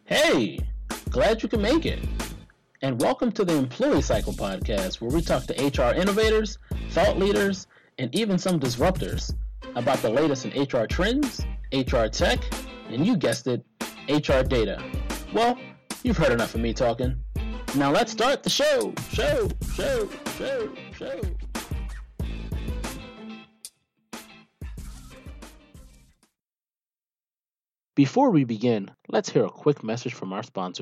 Hey, glad you can make it. And welcome to the Employee Cycle podcast, where we talk to HR innovators, thought leaders, and even some disruptors about the latest in HR trends, HR tech, and you guessed it, HR data. Well, you've heard enough of me talking. Now let's start the show. Before we begin, let's hear a quick message from our sponsor.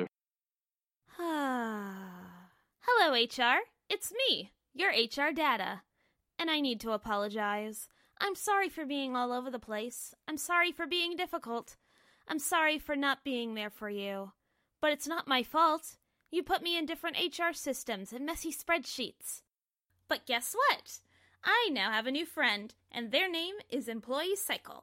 Hello, HR. It's me, your HR data. And I need to apologize. I'm sorry for being all over the place. I'm sorry for being difficult. I'm sorry for not being there for you. But it's not my fault. You put me in different HR systems and messy spreadsheets. But guess what? I now have a new friend, and their name is Employee Cycle.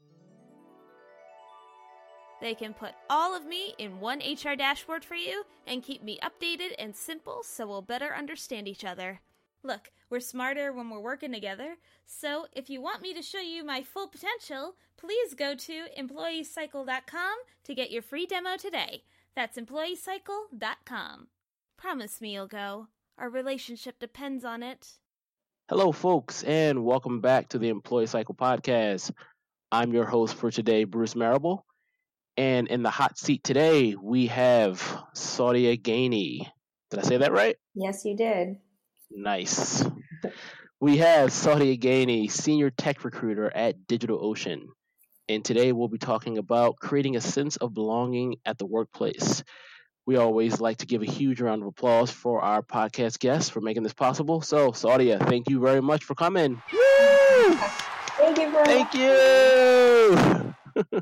They can put all of me in one HR dashboard for you and keep me updated and simple so we'll better understand each other. Look, we're smarter when we're working together, so if you want me to show you my full potential, please go to EmployeeCycle.com to get your free demo today. That's EmployeeCycle.com. Promise me you'll go. Our relationship depends on it. Hello, folks, and welcome back to the Employee Cycle podcast. I'm your host for today, Bruce Marable. And in the hot seat today, we have Saudia Gainey. Did I say that right? Yes, you did. Nice. We have Saudia Gainey, Senior Tech Recruiter at DigitalOcean. And today we'll be talking about creating a sense of belonging at the workplace. We always like to give a huge round of applause for our podcast guests for making this possible. So, Saudia, thank you very much for coming. Woo! Thank you for Thank you.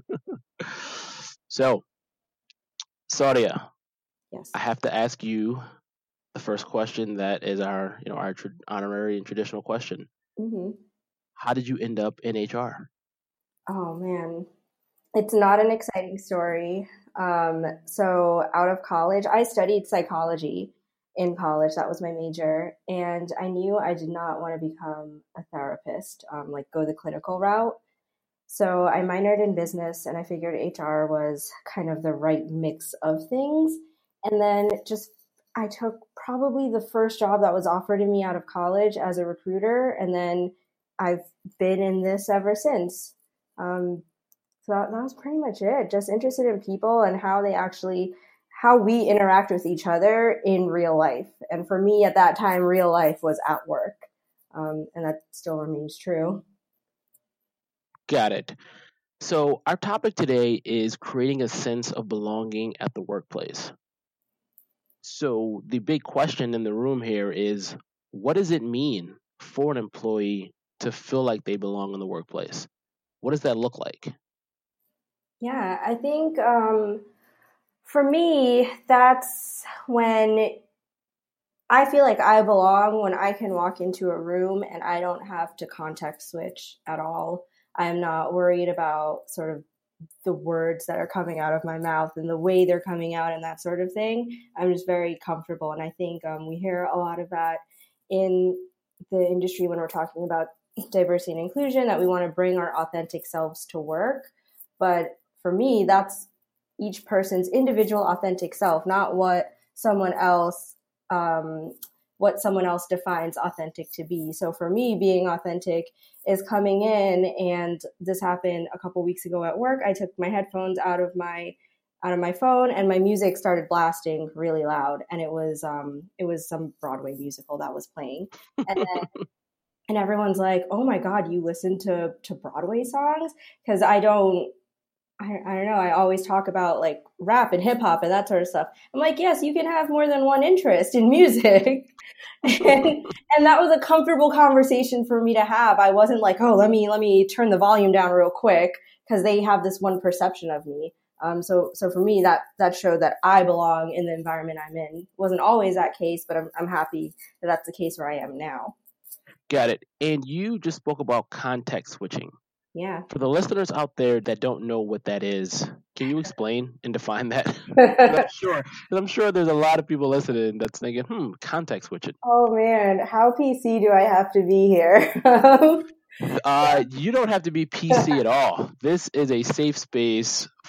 So, Saudia, yes. I have to ask you the first question that is our honorary and traditional question. Mm-hmm. How did you end up in HR? Oh, man. It's not an exciting story. So out of college, I studied psychology in college. That was my major. And I knew I did not want to become a therapist, go the clinical route. So I minored in business, and I figured HR was kind of the right mix of things. And then I took probably the first job that was offered to me out of college as a recruiter, and then I've been in this ever since. So that was pretty much it. Just interested in people and how we interact with each other in real life. And for me at that time, real life was at work. And that still remains true. Got it. So our topic today is creating a sense of belonging at the workplace. So the big question in the room here is, what does it mean for an employee to feel like they belong in the workplace? What does that look like? Yeah, I think for me, that's when I feel like I belong, when I can walk into a room and I don't have to context switch at all. I'm not worried about sort of the words that are coming out of my mouth and the way they're coming out and that sort of thing. I'm just very comfortable. And I think we hear a lot of that in the industry when we're talking about diversity and inclusion, that we want to bring our authentic selves to work. But for me, that's each person's individual authentic self, not what someone else defines authentic to be. So for me, being authentic is coming in, and this happened a couple weeks ago at work. I took my headphones out of my phone, and my music started blasting really loud, and it was some Broadway musical that was playing, and everyone's like, "Oh my God, you listen to Broadway songs?" Because I don't know. I always talk about like rap and hip hop and that sort of stuff. I'm like, yes, you can have more than one interest in music. and that was a comfortable conversation for me to have. I wasn't like, oh, let me turn the volume down real quick because they have this one perception of me. So for me, that showed that I belong in the environment I'm in. Wasn't always that case, but I'm happy that that's the case where I am now. Got it. And you just spoke about context switching. Yeah. For the listeners out there that don't know what that is, can you explain and define that? I'm sure there's a lot of people listening that's thinking, context switching. Oh man, how PC do I have to be here? You don't have to be PC at all. This is a safe space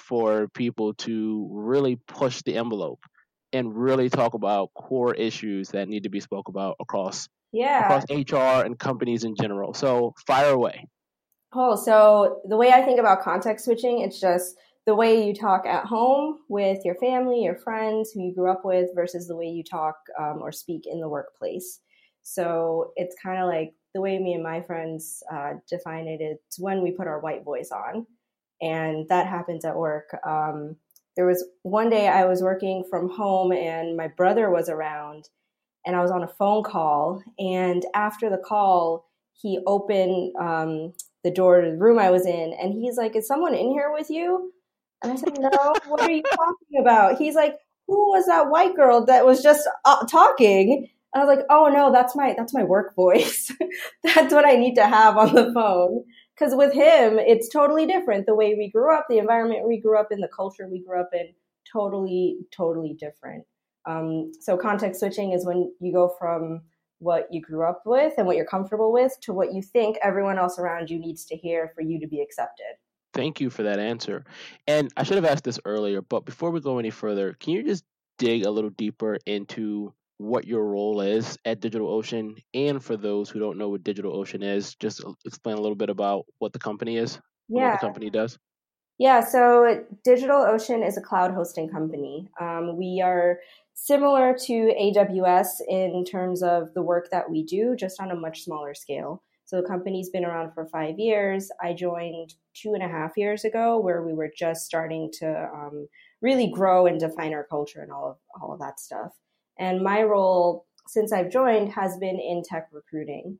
for people to really push the envelope and really talk about core issues that need to be spoke about across HR and companies in general. So fire away. Oh, so the way I think about context switching, it's just the way you talk at home with your family, your friends, who you grew up with, versus the way you talk or speak in the workplace. So it's kind of like the way me and my friends define it. It's when we put our white voice on, and that happens at work. There was one day I was working from home and my brother was around, and I was on a phone call. And after the call, he opened the door to the room I was in, and he's like, "Is someone in here with you?" And I said, "No, what are you talking about?" He's like, "Who was that white girl that was just talking?" And I was like, "Oh no, that's my work voice. That's what I need to have on the phone." Because with him, it's totally different. The way we grew up, the environment we grew up in, the culture we grew up in, totally, totally different. So context switching is when you go from what you grew up with and what you're comfortable with to what you think everyone else around you needs to hear for you to be accepted. Thank you for that answer. And I should have asked this earlier, but before we go any further, can you just dig a little deeper into what your role is at DigitalOcean? And for those who don't know what DigitalOcean is, just explain a little bit about what the company is and what the company does. Yeah, so DigitalOcean is a cloud hosting company. We are similar to AWS in terms of the work that we do, just on a much smaller scale. So the company's been around for 5 years. I joined 2.5 years ago, where we were just starting to really grow and define our culture and all of that stuff. And my role since I've joined has been in tech recruiting,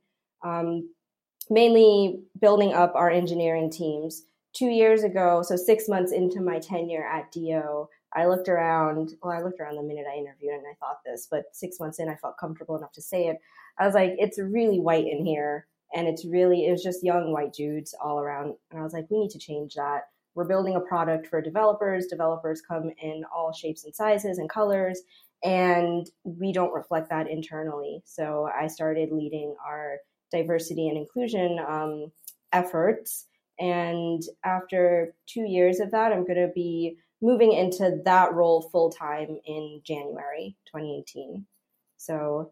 mainly building up our engineering teams. 2 years ago, so 6 months into my tenure at DO, I looked around the minute I interviewed and I thought this, but 6 months in, I felt comfortable enough to say it. I was like, it's really white in here. And it was just young white dudes all around. And I was like, we need to change that. We're building a product for developers. Developers come in all shapes and sizes and colors, and we don't reflect that internally. So I started leading our diversity and inclusion efforts. And after 2 years of that, I'm going to be moving into that role full time in January 2018. So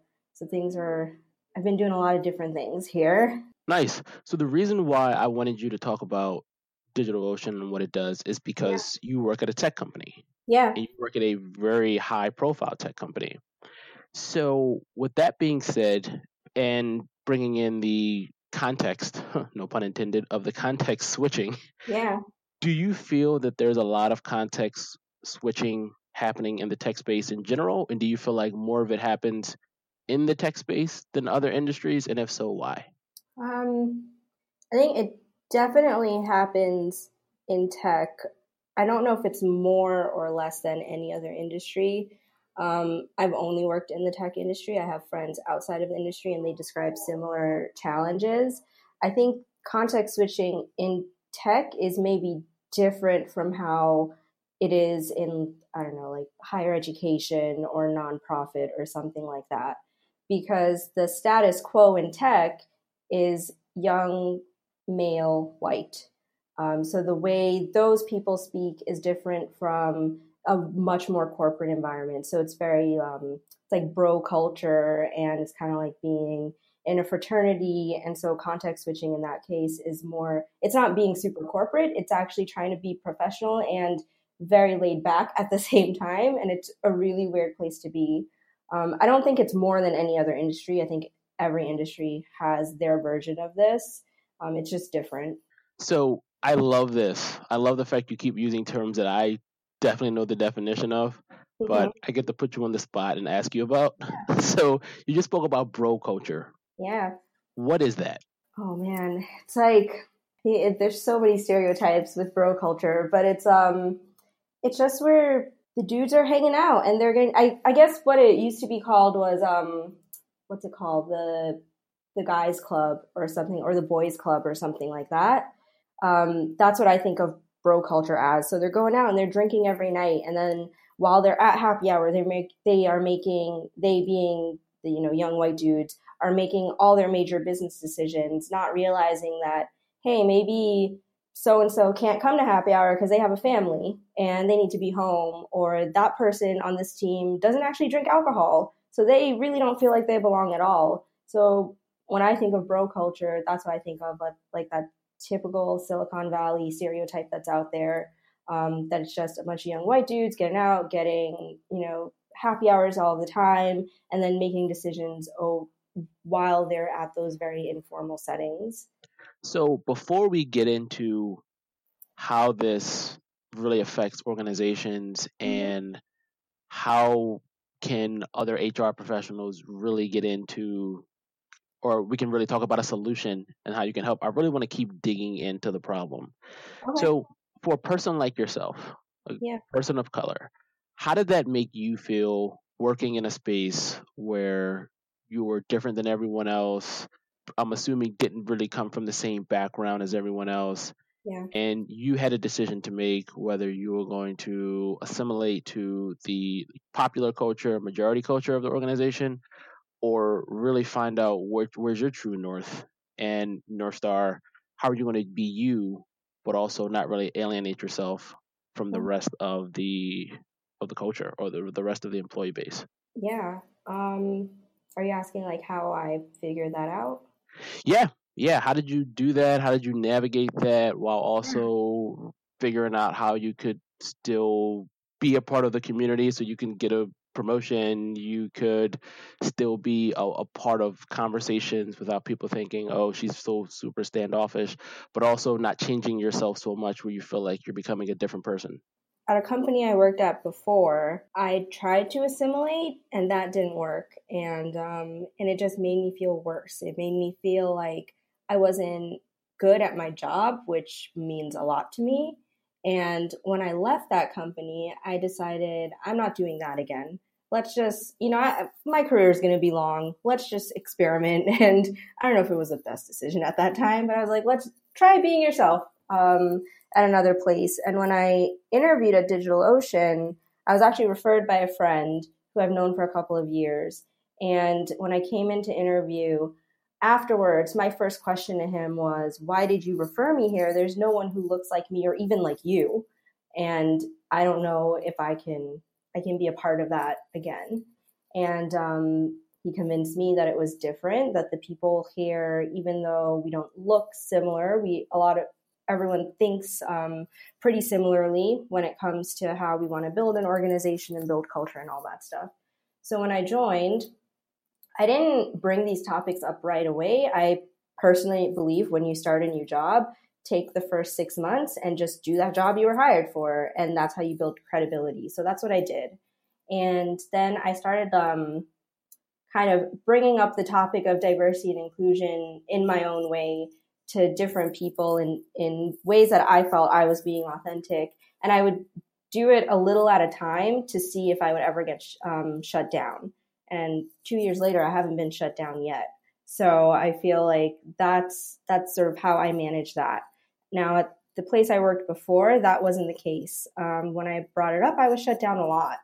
I've been doing a lot of different things here. Nice. So the reason why I wanted you to talk about DigitalOcean and what it does is because you work at a tech company. Yeah. And you work at a very high profile tech company. So with that being said, and bringing in the context, no pun intended, of the context switching. Yeah. Do you feel that there's a lot of context switching happening in the tech space in general? And do you feel like more of it happens in the tech space than other industries? And if so, why? I think it definitely happens in tech. I don't know if it's more or less than any other industry. I've only worked in the tech industry. I have friends outside of the industry and they describe similar challenges. I think context switching in tech is maybe different from how it is in, I don't know, like higher education or nonprofit or something like that. Because the status quo in tech is young, male, white. So the way those people speak is different from a much more corporate environment. So it's very it's like bro culture, and it's kind of like being in a fraternity. And so context switching in that case is more, it's not being super corporate. It's actually trying to be professional and very laid back at the same time. And it's a really weird place to be. I don't think it's more than any other industry. I think every industry has their version of this. It's just different. So I love this. I love the fact you keep using terms that I definitely know the definition of, but I get to put you on the spot and ask you about. Yeah. So you just spoke about bro culture. Yeah. What is that? Oh man, it's like there's so many stereotypes with bro culture, but it's just where the dudes are hanging out and they're getting. I guess what it used to be called was what's it called, the guys club or something, or the boys club or something like that. That's what I think of bro culture as. So they're going out and they're drinking every night, and then while they're at happy hour, they being the young white dudes are making all their major business decisions, not realizing that, hey, maybe so-and-so can't come to happy hour because they have a family and they need to be home, or that person on this team doesn't actually drink alcohol, so they really don't feel like they belong at all. So when I think of bro culture, that's what I think of, like that typical Silicon Valley stereotype that's out there, that it's just a bunch of young white dudes getting out, getting, happy hours all the time, and then making decisions while they're at those very informal settings. So before we get into how this really affects organizations and how can other HR professionals really get into, or we can really talk about a solution and how you can help, I really want to keep digging into the problem. Okay. So for a person like yourself, a person of color, how did that make you feel working in a space where you were different than everyone else? I'm assuming didn't really come from the same background as everyone else. Yeah. And you had a decision to make whether you were going to assimilate to the popular culture, majority culture of the organization, or really find out where's your true north and North Star. How are you going to be you, but also not really alienate yourself from the rest of the culture or the rest of the employee base? Yeah. Are you asking like how I figured that out? Yeah. How did you do that? How did you navigate that while also figuring out how you could still be a part of the community so you can get a promotion, you could still be a part of conversations without people thinking, oh, she's so super standoffish, but also not changing yourself so much where you feel like you're becoming a different person? At a company I worked at before, I tried to assimilate and that didn't work. And it just made me feel worse. It made me feel like I wasn't good at my job, which means a lot to me. And when I left that company, I decided I'm not doing that again. Let's just, my career is going to be long. Let's just experiment. And I don't know if it was the best decision at that time, but I was like, let's try being yourself. At another place. And when I interviewed at DigitalOcean, I was actually referred by a friend who I've known for a couple of years. And when I came in to interview afterwards, my first question to him was, why did you refer me here? There's no one who looks like me or even like you. And I don't know if I can be a part of that again. And he convinced me that it was different, that the people here, even though we don't look similar, everyone thinks pretty similarly when it comes to how we want to build an organization and build culture and all that stuff. So when I joined, I didn't bring these topics up right away. I personally believe when you start a new job, take the first 6 months and just do that job you were hired for. And that's how you build credibility. So that's what I did. And then I started kind of bringing up the topic of diversity and inclusion in my own way to different people in ways that I felt I was being authentic. And I would do it a little at a time to see if I would ever get shut down. And 2 years later, I haven't been shut down yet. So I feel like that's sort of how I manage that. Now, at the place I worked before, that wasn't the case. When I brought it up, I was shut down a lot.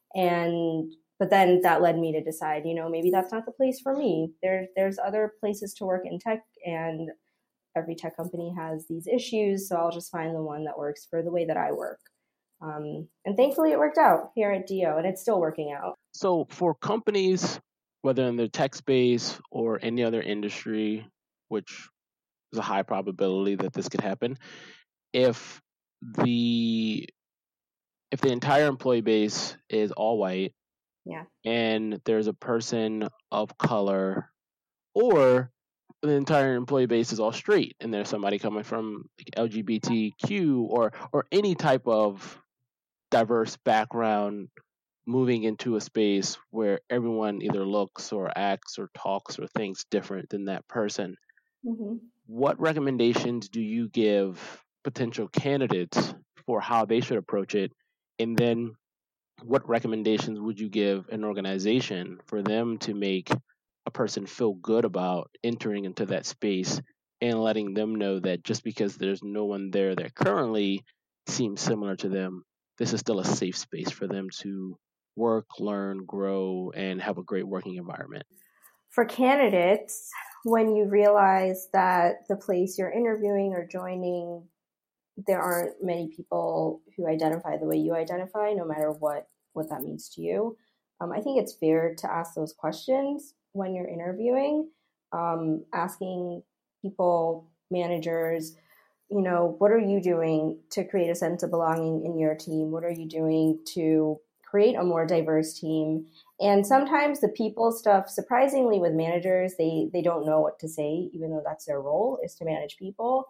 But then that led me to decide, maybe that's not the place for me. There's other places to work in tech, and every tech company has these issues, so I'll just find the one that works for the way that I work. And thankfully it worked out here at DO, and it's still working out. So for companies, whether in the tech space or any other industry, which is a high probability that this could happen, if the entire employee base is all white, and there's a person of color, or the entire employee base is all straight and there's somebody coming from LGBTQ or any type of diverse background moving into a space where everyone either looks or acts or talks or thinks different than that person. Mm-hmm. What recommendations do you give potential candidates for how they should approach it? And then what recommendations would you give an organization for them to make a person feel good about entering into that space and letting them know that just because there's no one there that currently seems similar to them, this is still a safe space for them to work, learn, grow, and have a great working environment? For candidates, when you realize that the place you're interviewing or joining there aren't many people who identify the way you identify, no matter what that means to you. I think it's fair to ask those questions when you're interviewing, asking people, managers, what are you doing to create a sense of belonging in your team? What are you doing to create a more diverse team? And sometimes the people stuff, surprisingly with managers, they don't know what to say, even though that's their role, is to manage people.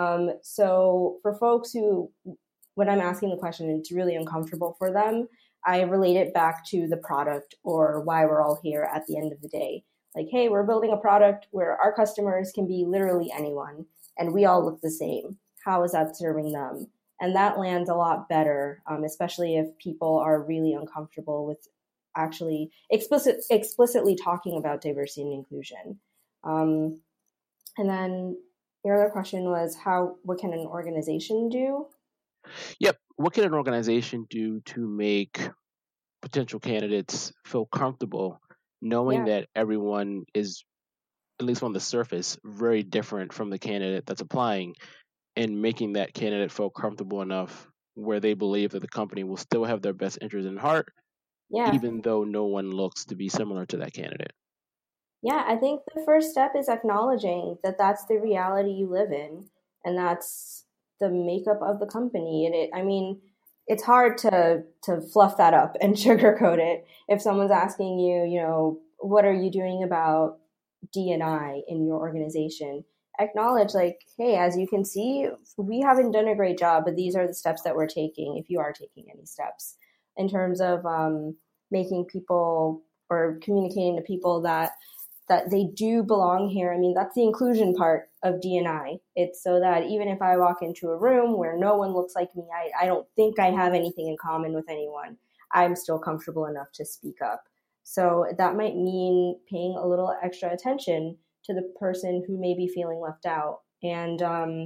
So for folks who, when I'm asking the question, it's really uncomfortable for them, I relate it back to the product or why we're all here at the end of the day. Like, hey, we're building a product where our customers can be literally anyone, and we all look the same. How is that serving them? And that lands a lot better, especially if people are really uncomfortable with actually explicitly talking about diversity and inclusion. And then your other question was what can an organization do? Yep. What can an organization do to make potential candidates feel comfortable knowing that everyone is, at least on the surface, very different from the candidate that's applying, and making that candidate feel comfortable enough where they believe that the company will still have their best interest in heart, even though no one looks to be similar to that candidate? Yeah, I think the first step is acknowledging that that's the reality you live in, and that's the makeup of the company. And it's hard to fluff that up and sugarcoat it. If someone's asking you, what are you doing about D&I in your organization? Acknowledge, like, hey, as you can see, we haven't done a great job, but these are the steps that we're taking, if you are taking any steps, in terms of making people or communicating to people that they do belong here. That's the inclusion part of D&I. It's so that even if I walk into a room where no one looks like me, I don't think I have anything in common with anyone, I'm still comfortable enough to speak up. So that might mean paying a little extra attention to the person who may be feeling left out. And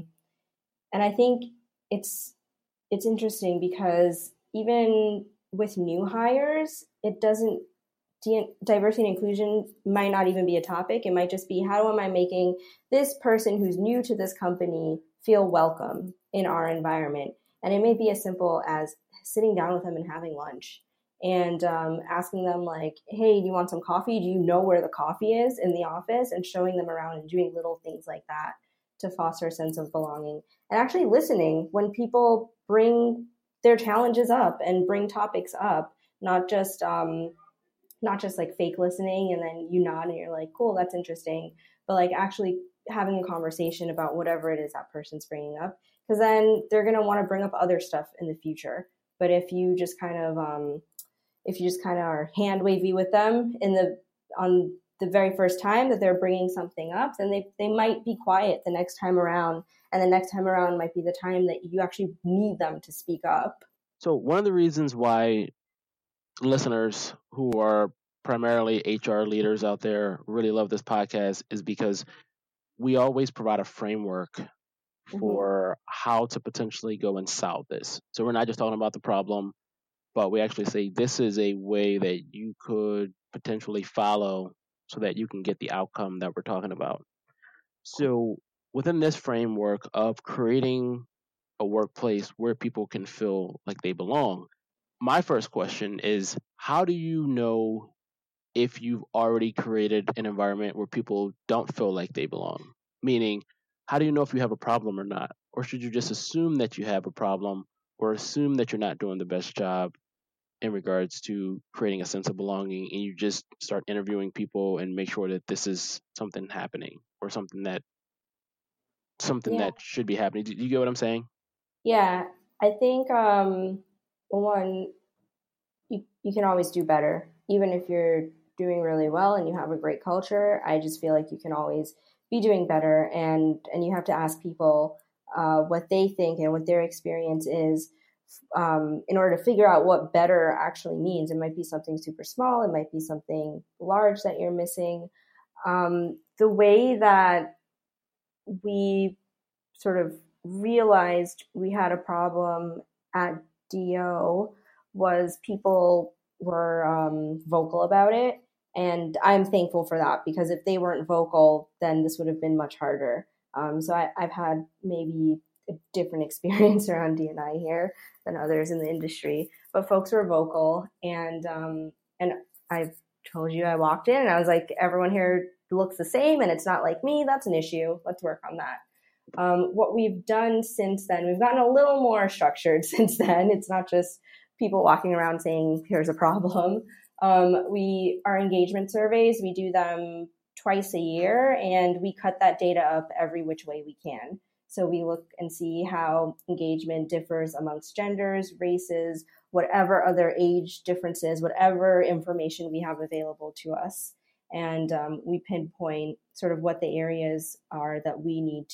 I think it's interesting because even with new hires, diversity and inclusion might not even be a topic. It might just be, how am I making this person who's new to this company feel welcome in our environment? And it may be as simple as sitting down with them and having lunch and asking them, like, hey, do you want some coffee? Do you know where the coffee is in the office? And showing them around and doing little things like that to foster a sense of belonging. And actually listening when people bring their challenges up and bring topics up, not just like fake listening and then you nod and you're like, cool, that's interesting, but like actually having a conversation about whatever it is that person's bringing up, because then they're going to want to bring up other stuff in the future. But if you just kind of are hand wavy with them on the very first time that they're bringing something up, then they might be quiet the next time around, and the next time around might be the time that you actually need them to speak up. So one of the reasons why listeners who are primarily HR leaders out there really love this podcast is because we always provide a framework for how to potentially go and solve this. So we're not just talking about the problem, but we actually say this is a way that you could potentially follow so that you can get the outcome that we're talking about. So within this framework of creating a workplace where people can feel like they belong, my first question is, how do you know if you've already created an environment where people don't feel like they belong? Meaning, how do you know if you have a problem or not? Or should you just assume that you have a problem or assume that you're not doing the best job in regards to creating a sense of belonging, and you just start interviewing people and make sure that this is something happening or something that should be happening? Do you get what I'm saying? Yeah, I think one, you can always do better. Even if you're doing really well and you have a great culture, I just feel like you can always be doing better, and you have to ask people what they think and what their experience is in order to figure out what better actually means. It might be something super small, it might be something large that you're missing. The way that we sort of realized we had a problem at DO was people were vocal about it. And I'm thankful for that, because if they weren't vocal, then this would have been much harder. So I've had maybe a different experience around D&I here than others in the industry, but folks were vocal. And I told you, I walked in and I was like, everyone here looks the same and it's not like me. That's an issue. Let's work on that. What we've done since then, we've gotten a little more structured since then. It's not just people walking around saying, here's a problem. Our engagement surveys, we do them twice a year, and we cut that data up every which way we can. So we look and see how engagement differs amongst genders, races, whatever other age differences, whatever information we have available to us. And we pinpoint sort of what the areas are that we need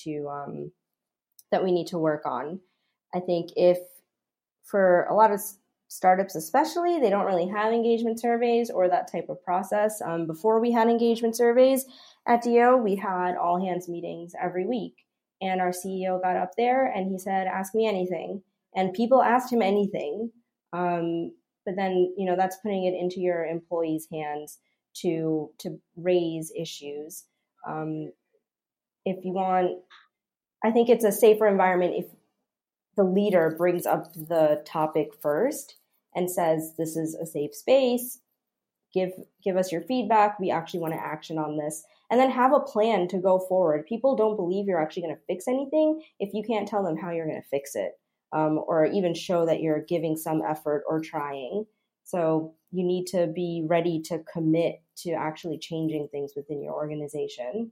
to work on. I think if for a lot of startups especially, they don't really have engagement surveys or that type of process. Before we had engagement surveys at DO, we had all hands meetings every week. And our CEO got up there and he said, ask me anything. And people asked him anything. But then, that's putting it into your employees' hands to raise issues. If you want, I think it's a safer environment if the leader brings up the topic first and says, this is a safe space, give us your feedback, we actually want to action on this, and then have a plan to go forward. People don't believe you're actually going to fix anything if you can't tell them how you're going to fix it, or even show that you're giving some effort or trying. So you need to be ready to commit to actually changing things within your organization.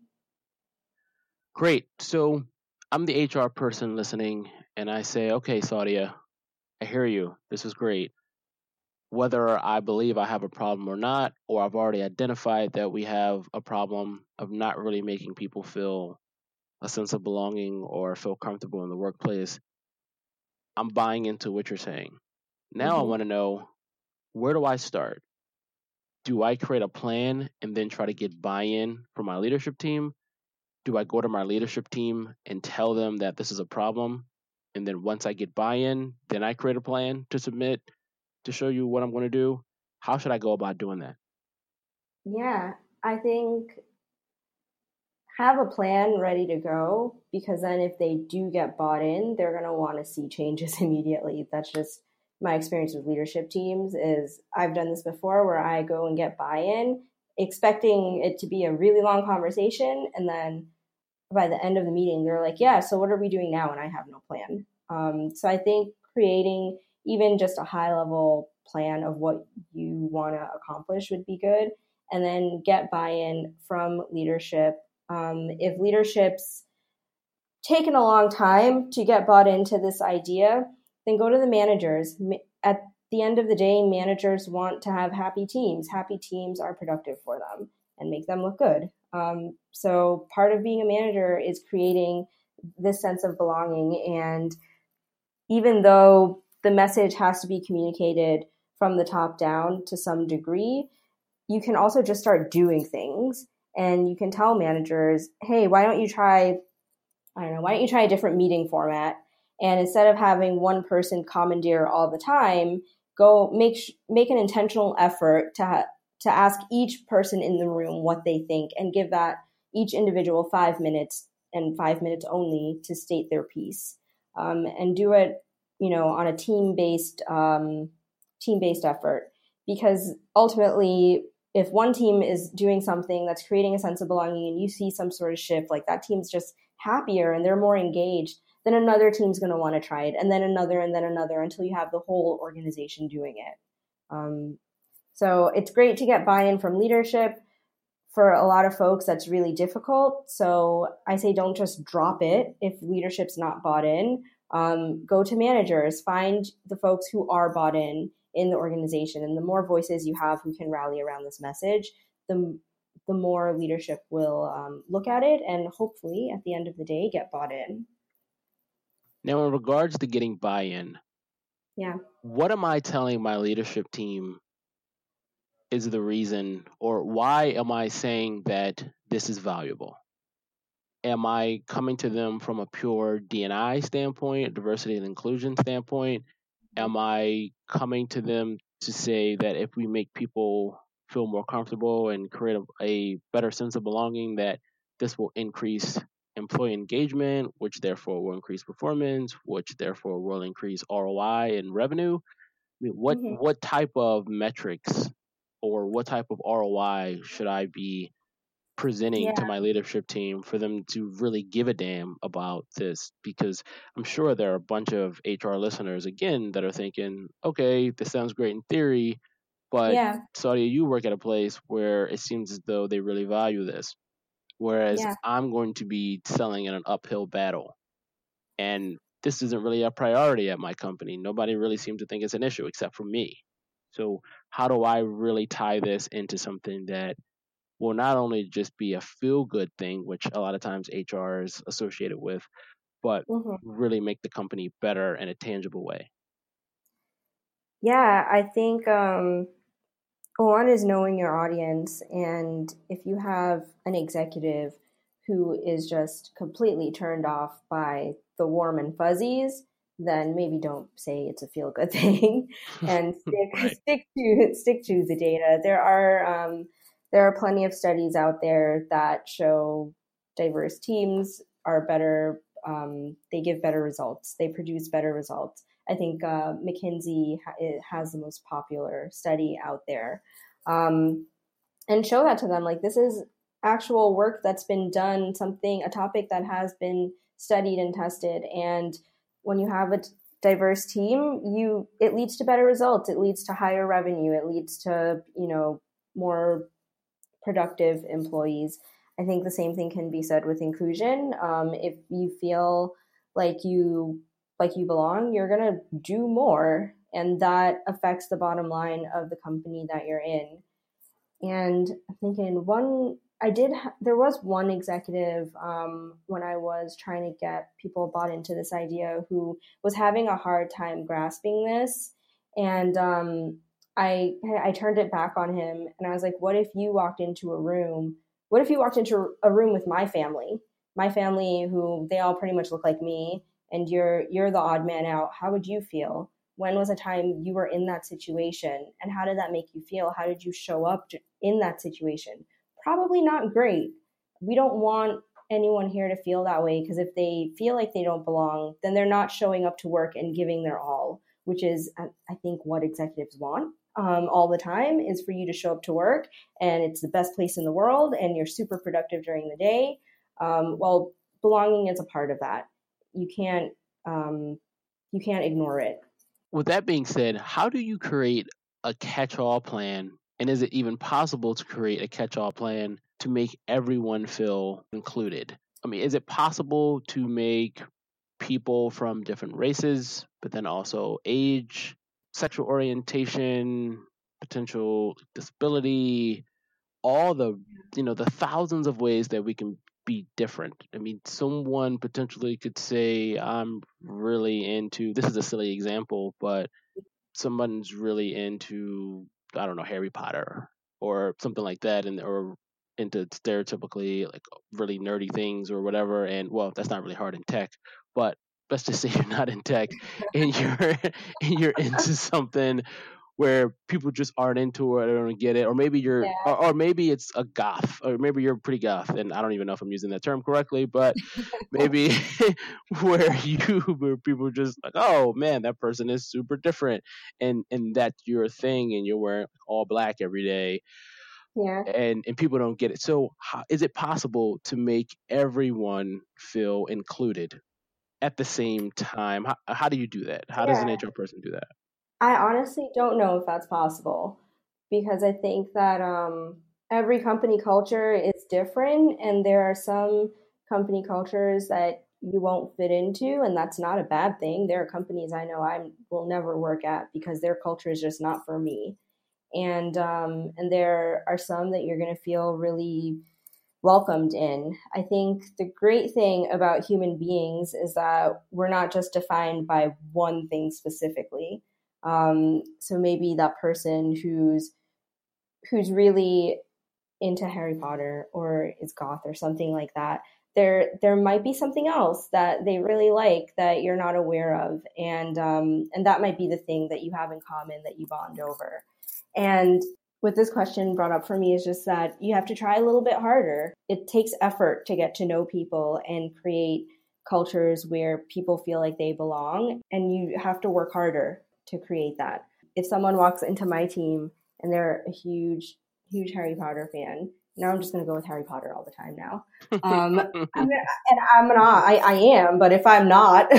Great. So I'm the HR person listening, and I say, okay, Saudia, I hear you. This is great. Whether I believe I have a problem or not, or I've already identified that we have a problem of not really making people feel a sense of belonging or feel comfortable in the workplace, I'm buying into what you're saying. Now I want to know, where do I start? Do I create a plan and then try to get buy-in from my leadership team? Do I go to my leadership team and tell them that this is a problem? And then once I get buy-in, then I create a plan to submit to show you what I'm going to do? How should I go about doing that? Yeah, I think have a plan ready to go, because then if they do get bought in, they're going to want to see changes immediately. That's just my experience with leadership teams. Is I've done this before where I go and get buy-in expecting it to be a really long conversation, and then by the end of the meeting they're like, yeah, so what are we doing now? And I have no plan. So I think creating even just a high level plan of what you want to accomplish would be good, and then get buy-in from leadership. If leadership's taken a long time to get bought into this idea, then go to the managers. At the end of the day, managers want to have happy teams. Happy teams are productive for them and make them look good. So part of being a manager is creating this sense of belonging. And even though the message has to be communicated from the top down to some degree, you can also just start doing things. And you can tell managers, hey, why don't you try a different meeting format? And instead of having one person commandeer all the time, go make an intentional effort to ask each person in the room what they think, and give that each individual 5 minutes and 5 minutes only to state their piece, and do it, on a team-based effort. Because ultimately, if one team is doing something that's creating a sense of belonging and you see some sort of shift, like that team's just happier and they're more engaged, then another team's going to want to try it, and then another, until you have the whole organization doing it. So it's great to get buy-in from leadership. For a lot of folks, that's really difficult. So I say don't just drop it if leadership's not bought in. Go to managers, find the folks who are bought in the organization. And the more voices you have who can rally around this message, the more leadership will look at it and hopefully at the end of the day get bought in. Now, in regards to getting buy-in, what am I telling my leadership team is the reason, or why am I saying that this is valuable? Am I coming to them from a pure D&I standpoint, diversity and inclusion standpoint? Am I coming to them to say that if we make people feel more comfortable and create a better sense of belonging, that this will increase employee engagement, which therefore will increase performance, which therefore will increase ROI and revenue. I mean, Hmm. what type of metrics or what type of ROI should I be presenting to Yeah, my leadership team for them to really give a damn about this? Because I'm sure there are a bunch of HR listeners again that are thinking, okay, this sounds great in theory, but yeah, Saudi, you work at a place where it seems as though they really value this, whereas yeah. I'm going to be selling in an uphill battle. And this isn't really a priority at my company. Nobody really seems to think it's an issue except for me. So, how do I really tie this into something that will not only just be a feel good thing, which a lot of times HR is associated with, but Hmm. really make the company better in a tangible way? Yeah, I think one is knowing your audience, and if you have an executive who is just completely turned off by the warm and fuzzies, then maybe don't say it's a feel good thing, and Right. stick to the data. There are plenty of studies out there that show diverse teams are better. They give better results. They produce better results. I think McKinsey has the most popular study out there, um, and show that to them. Like, this is actual work that's been done, a topic that has been studied and tested. And when you have a diverse team, it leads to better results. It leads to higher revenue. It leads to, more productive employees. I think the same thing can be said with inclusion. If you feel like you belong, you're gonna do more, and that affects the bottom line of the company that you're in. And I'm thinking there was one executive when I was trying to get people bought into this idea who was having a hard time grasping this. And I turned it back on him and I was like, what if you walked into a room? What if you walked into a room with my family who they all pretty much look like me, and you're the odd man out? How would you feel? When was a time you were in that situation, and how did that make you feel? How did you show up in that situation? Probably not great. We don't want anyone here to feel that way, because if they feel like they don't belong, then they're not showing up to work and giving their all, which is, I think, what executives want all the time, is for you to show up to work and it's the best place in the world and you're super productive during the day. Well, belonging is a part of that. You can't ignore it. With that being said, how do you create a catch all plan? And is it even possible to create a catch all plan to make everyone feel included? I mean, is it possible to make people from different races, but then also age, sexual orientation, potential disability, all the thousands of ways that we can be different? I mean, someone potentially could say, I'm really into, this is a silly example, but someone's really into, I don't know, Harry Potter or something like that, and or into stereotypically like really nerdy things or whatever. And well, that's not really hard in tech, but let's just say you're not in tech and you're into something where people just aren't into it or don't get it, or maybe you're, Yeah. or maybe it's a goth, or maybe you're pretty goth, and I don't even know if I'm using that term correctly, but maybe where people just like, oh man, that person is super different, and that's your thing, and you're wearing all black every day, Yeah. and people don't get it. So how, is it possible to make everyone feel included at the same time? How do you do that? How does an Yeah. HR person do that? I honestly don't know if that's possible, because I think that every company culture is different, and there are some company cultures that you won't fit into, and that's not a bad thing. There are companies I know I will never work at because their culture is just not for me, and there are some that you're going to feel really welcomed in. I think the great thing about human beings is that we're not just defined by one thing specifically. So maybe that person who's really into Harry Potter or is goth or something like that, there might be something else that they really like that you're not aware of, and that might be the thing that you have in common that you bond over. And what this question brought up for me is just that you have to try a little bit harder. It takes effort to get to know people and create cultures where people feel like they belong, and you have to work harder to create that. If someone walks into my team and they're a huge Harry Potter fan, now I'm just going to go with Harry Potter all the time now. I am, but if I'm not,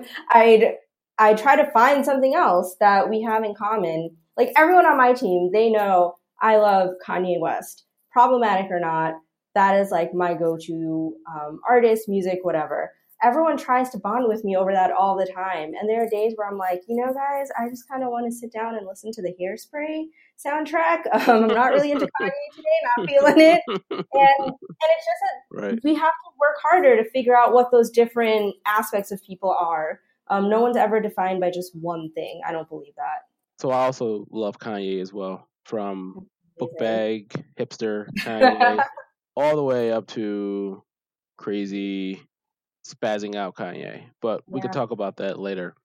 I try to find something else that we have in common. Like everyone on my team, they know I love Kanye West. Problematic or not, that is like my go-to artist, music, whatever. Everyone tries to bond with me over that all the time. And there are days where I'm like, guys, I just kind of want to sit down and listen to the Hairspray soundtrack. I'm not really into Kanye today, not feeling it. And it's just that we have to work harder to figure out what those different aspects of people are. No one's ever defined by just one thing. I don't believe that. So I also love Kanye as well, from book bag, hipster Kanye, all the way up to crazy, spazzing out Kanye. But we could talk about that later.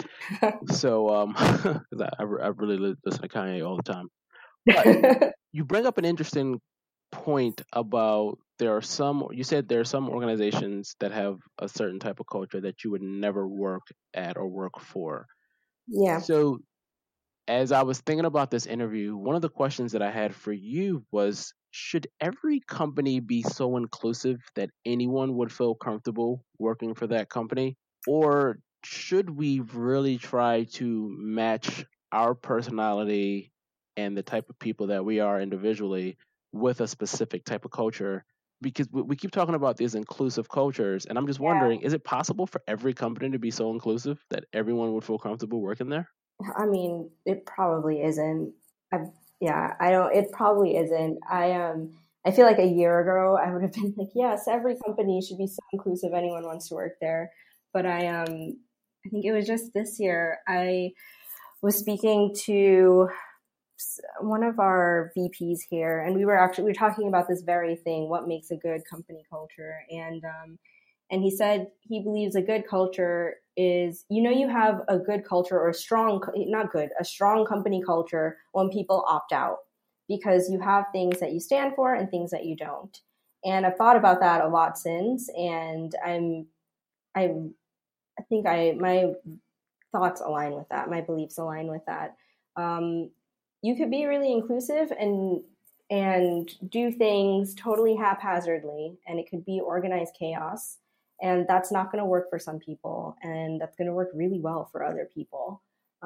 So, because I really listen to Kanye all the time. But you bring up an interesting point about you said there are some organizations that have a certain type of culture that you would never work at or work for. Yeah. So as I was thinking about this interview, one of the questions that I had for you was, should every company be so inclusive that anyone would feel comfortable working for that company? Or should we really try to match our personality and the type of people that we are individually with a specific type of culture? Because we keep talking about these inclusive cultures, and I'm just wondering, is it possible for every company to be so inclusive that everyone would feel comfortable working there? I mean, it probably isn't. It probably isn't. I feel like a year ago I would have been like, yes, every company should be so inclusive. Anyone wants to work there. But I think it was just this year I was speaking to one of our VPs here, and we were talking about this very thing: what makes a good company culture, and he said he believes a good culture is, you have a good culture or a strong company culture when people opt out, because you have things that you stand for and things that you don't. And I've thought about that a lot since, and I think my thoughts align with that. My beliefs align with that. You could be really inclusive and do things totally haphazardly, and it could be organized chaos. And that's not going to work for some people, and that's going to work really well for other people.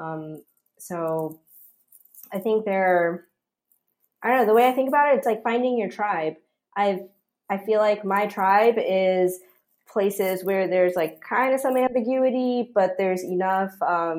So I think the way I think about it, it's like finding your tribe. I feel like my tribe is places where there's like kind of some ambiguity, but there's enough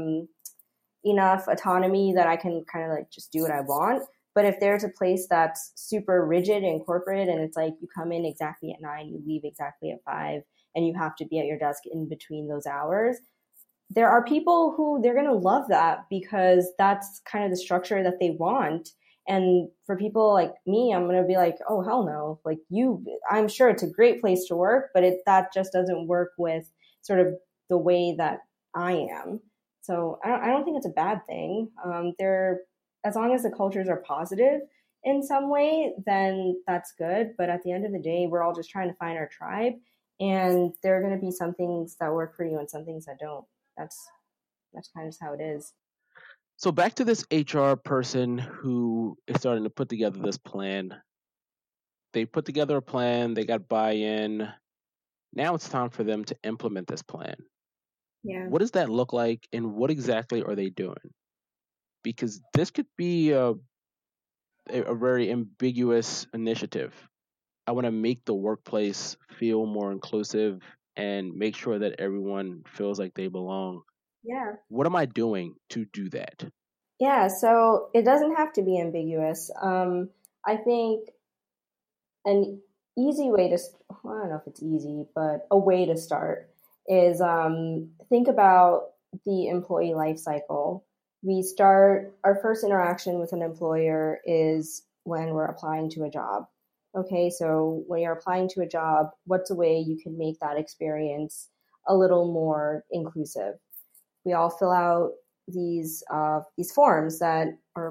autonomy that I can kind of like just do what I want. But if there's a place that's super rigid and corporate, and it's like you come in exactly at 9, you leave exactly at 5, and you have to be at your desk in between those hours, there are people who they're going to love that, because that's kind of the structure that they want. And for people like me, I'm going to be like, oh, hell no. Like I'm sure it's a great place to work, but that just doesn't work with sort of the way that I am. So I don't think it's a bad thing. As long as the cultures are positive in some way, then that's good. But at the end of the day, we're all just trying to find our tribe. And there are going to be some things that work for you and some things that don't. That's kind of just how it is. So back to this HR person who is starting to put together this plan. They put together a plan. They got buy-in. Now it's time for them to implement this plan. Yeah. What does that look like, and what exactly are they doing? Because this could be a very ambiguous initiative. I want to make the workplace feel more inclusive and make sure that everyone feels like they belong. Yeah. What am I doing to do that? Yeah, so it doesn't have to be ambiguous. I think an easy way to, I don't know if it's easy, but a way to start is think about the employee life cycle. Our first interaction with an employer is when we're applying to a job. Okay, so when you're applying to a job, what's a way you can make that experience a little more inclusive? We all fill out these forms that are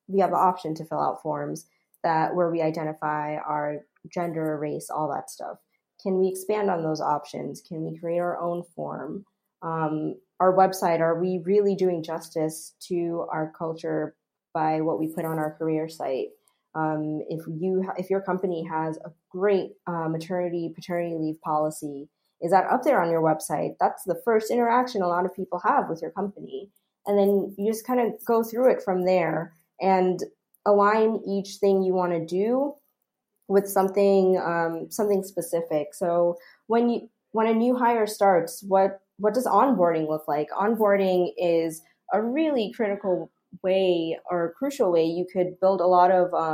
we have the option to fill out forms that where we identify our gender, race, all that stuff. Can we expand on those options? Can we create our own form? Our website, are we really doing justice to our culture by what we put on our career site? If your company has a great maternity, paternity leave policy, is that up there on your website? That's the first interaction a lot of people have with your company. And then you just kind of go through it from there and align each thing you want to do with something specific. So when a new hire starts, what does onboarding look like? Onboarding is a really critical way or crucial way you could build a lot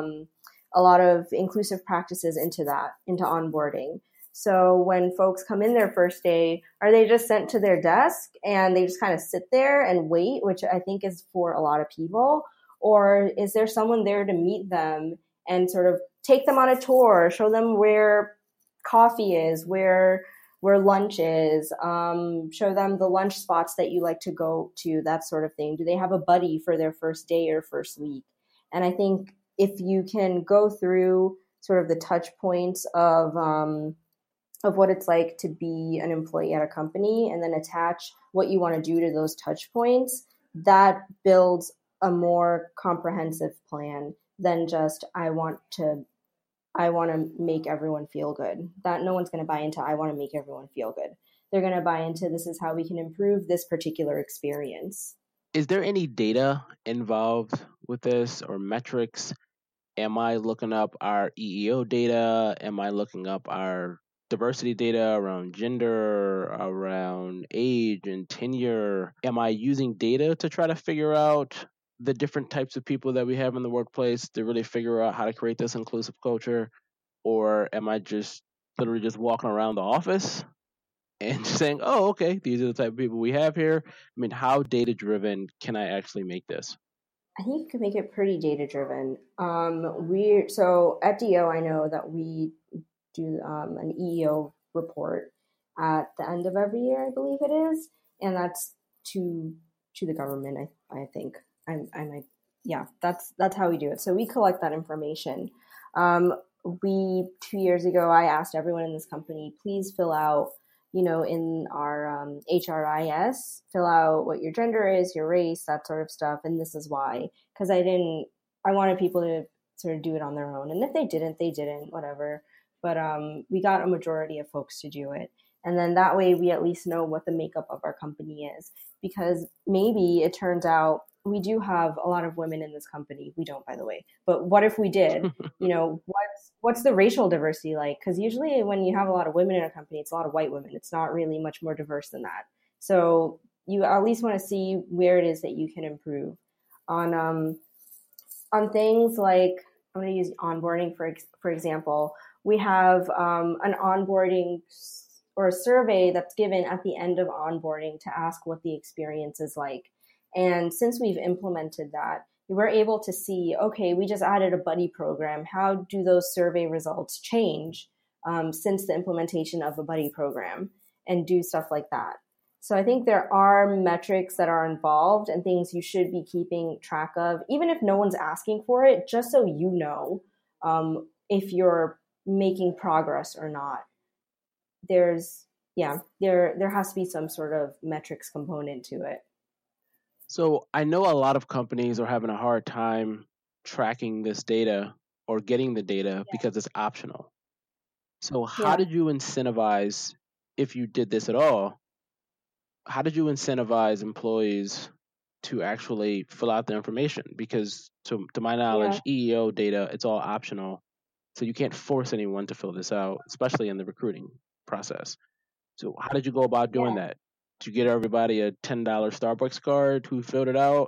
of inclusive practices into onboarding. So when folks come in their first day, are they just sent to their desk and they just kind of sit there and wait, which I think is for a lot of people? Or is there someone there to meet them and sort of take them on a tour, show them where coffee is, where lunch is, show them the lunch spots that you like to go to, that sort of thing? Do they have a buddy for their first day or first week? And I think if you can go through sort of the touch points of what it's like to be an employee at a company and then attach what you want to do to those touch points, that builds a more comprehensive plan than just I want to make everyone feel good. That no one's going to buy into I want to make everyone feel good. They're going to buy into this is how we can improve this particular experience. Is there any data involved with this or metrics? Am I looking up our EEO data? Am I looking up our diversity data around gender, around age and tenure? Am I using data to try to figure out the different types of people that we have in the workplace to really figure out how to create this inclusive culture? Or am I just literally just walking around the office and saying, oh, okay, these are the type of people we have here? I mean, how data-driven can I actually make this? I think you can make it pretty data-driven. So at DO, I know that we do an EEO report at the end of every year, I believe it is, and that's to the government. I think that's how we do it. So we collect that information. 2 years ago, I asked everyone in this company, please fill out, in our HRIS, fill out what your gender is, your race, that sort of stuff, and this is why. Because I wanted people to sort of do it on their own, and if they didn't, whatever. But we got a majority of folks to do it. And then that way we at least know what the makeup of our company is. Because maybe it turns out we do have a lot of women in this company. We don't, by the way. But what if we did? What's the racial diversity like? Because usually when you have a lot of women in a company, it's a lot of white women. It's not really much more diverse than that. So you at least want to see where it is that you can improve. On things like, I'm going to use onboarding for example. We have an onboarding or a survey that's given at the end of onboarding to ask what the experience is like. And since we've implemented that, we're able to see, okay, we just added a buddy program. How do those survey results change since the implementation of a buddy program, and do stuff like that. So I think there are metrics that are involved and things you should be keeping track of, even if no one's asking for it, just so you know if you're making progress or not. There has to be some sort of metrics component to it. So I know a lot of companies are having a hard time tracking this data or getting the data because it's optional. So how did you incentivize, if you did this at all, how did you incentivize employees to actually fill out the information? Because to my knowledge, EEO data, it's all optional. So you can't force anyone to fill this out, especially in the recruiting process. So how did you go about doing that? Did you get everybody a $10 Starbucks card who filled it out?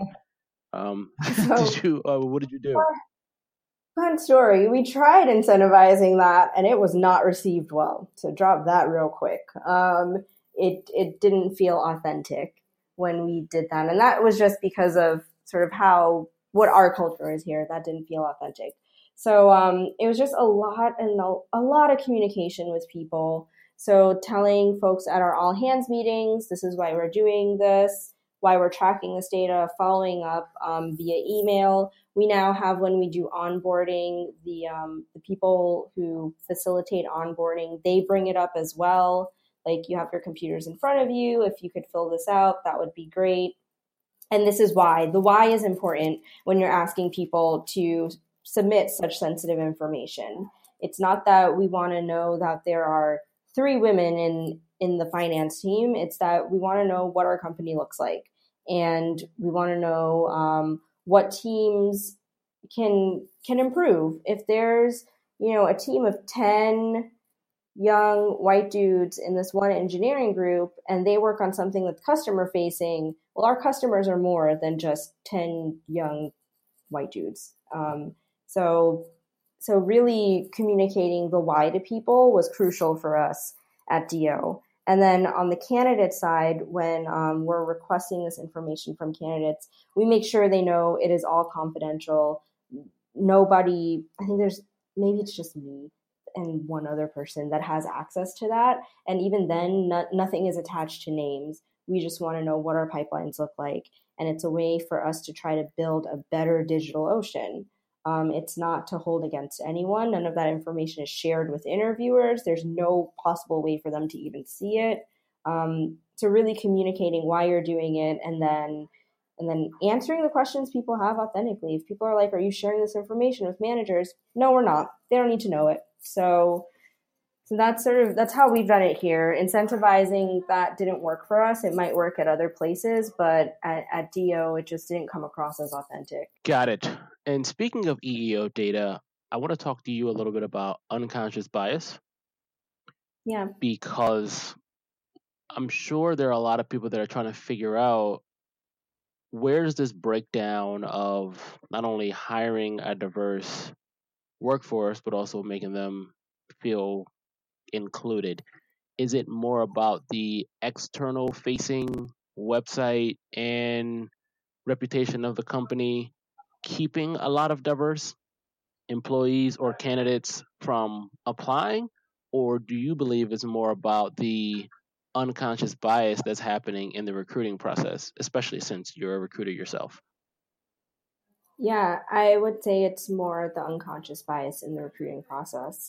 What did you do? Fun story. We tried incentivizing that and it was not received well. So drop that real quick. It didn't feel authentic when we did that. And that was just because of sort of what our culture is here. That didn't feel authentic. So it was just a lot of communication with people. So telling folks at our all hands meetings, this is why we're doing this. why we're tracking this data, following up via email. We now have, when we do onboarding, the people who facilitate onboarding, they bring it up as well. Like, you have your computers in front of you. If you could fill this out, that would be great. And this is why. The why is important when you're asking people to submit such sensitive information. It's not that we want to know that there are 3 women in the finance team. It's that we want to know what our company looks like. And we want to know what teams can improve. If there's, a team of 10 young white dudes in this one engineering group and they work on something that's customer facing, well, our customers are more than just 10 young white dudes. So really communicating the why to people was crucial for us at DO. And then on the candidate side, when we're requesting this information from candidates, we make sure they know it is all confidential. Nobody, I think maybe it's just me and one other person that has access to that. And even then, nothing is attached to names. We just want to know what our pipelines look like. And it's a way for us to try to build a better digital ocean. It's not to hold against anyone. None of that information is shared with interviewers. There's no possible way for them to even see it. So really communicating why you're doing it, and then answering the questions people have authentically. If people are like, are you sharing this information with managers? No, we're not. They don't need to know it. So that's how we've done it here. Incentivizing that didn't work for us. It might work at other places, but at DO, it just didn't come across as authentic. Got it. And speaking of EEO data, I want to talk to you a little bit about unconscious bias. Yeah. Because I'm sure there are a lot of people that are trying to figure out, where's this breakdown of not only hiring a diverse workforce, but also making them feel included? Is it more about the external facing website and reputation of the company keeping a lot of diverse employees or candidates from applying? Or do you believe it's more about the unconscious bias that's happening in the recruiting process, especially since you're a recruiter yourself? Yeah, I would say it's more the unconscious bias in the recruiting process.